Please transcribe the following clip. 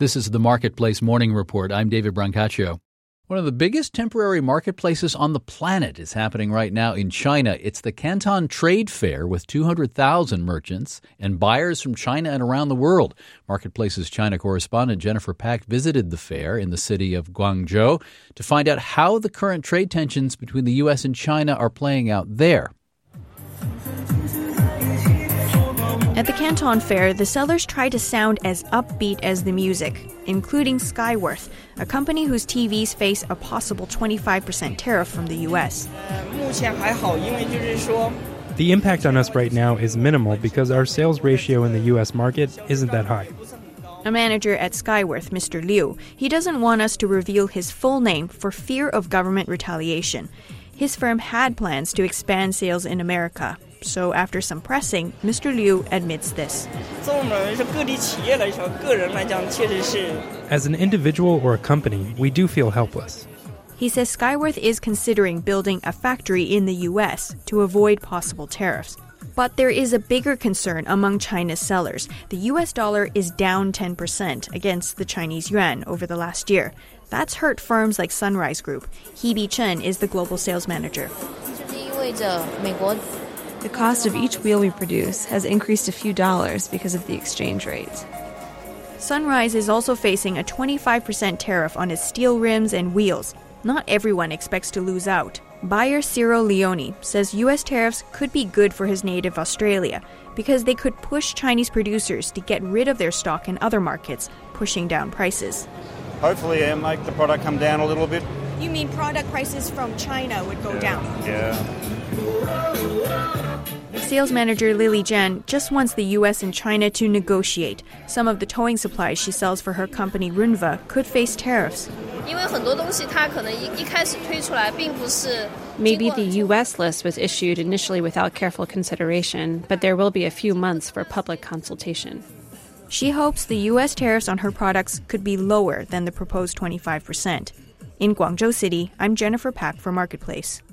This is the Marketplace Morning Report. I'm David Brancaccio. One of the biggest temporary marketplaces on the planet is happening right now in China. It's the Canton Trade Fair with 200,000 merchants and buyers from China and around the world. Marketplace's China correspondent Jennifer Pack visited the fair in the city of Guangzhou to find out how the current trade tensions between the U.S. and China are playing out there. At the Canton Fair, the sellers try to sound as upbeat as the music, including Skyworth, a company whose TVs face a possible 25% tariff from the U.S. The impact on us right now is minimal because our sales ratio in the U.S. market isn't that high. A manager at Skyworth, Mr. Liu, he doesn't want us to reveal his full name for fear of government retaliation. His firm had plans to expand sales in America. So after some pressing, Mr. Liu admits this. As an individual or a company, we do feel helpless. He says Skyworth is considering building a factory in the U.S. to avoid possible tariffs. But there is a bigger concern among China's sellers. The U.S. dollar is down 10% against the Chinese yuan over the last year. That's hurt firms like Sunrise Group. Hebe Chen is the global sales manager. The cost of each wheel we produce has increased a few dollars because of the exchange rate. Sunrise is also facing a 25% tariff on its steel rims and wheels. Not everyone expects to lose out. Buyer Cyril Leone says U.S. tariffs could be good for his native Australia because they could push Chinese producers to get rid of their stock in other markets, pushing down prices. Hopefully make the product come down a little bit. You mean product prices from China would go down? Yeah. Sales manager Lily Jan just wants the U.S. and China to negotiate. Some of the towing supplies she sells for her company Runva could face tariffs. Maybe the U.S. list was issued initially without careful consideration, but there will be a few months for public consultation. She hopes the U.S. tariffs on her products could be lower than the proposed 25%. In Guangzhou City, I'm Jennifer Pack for Marketplace.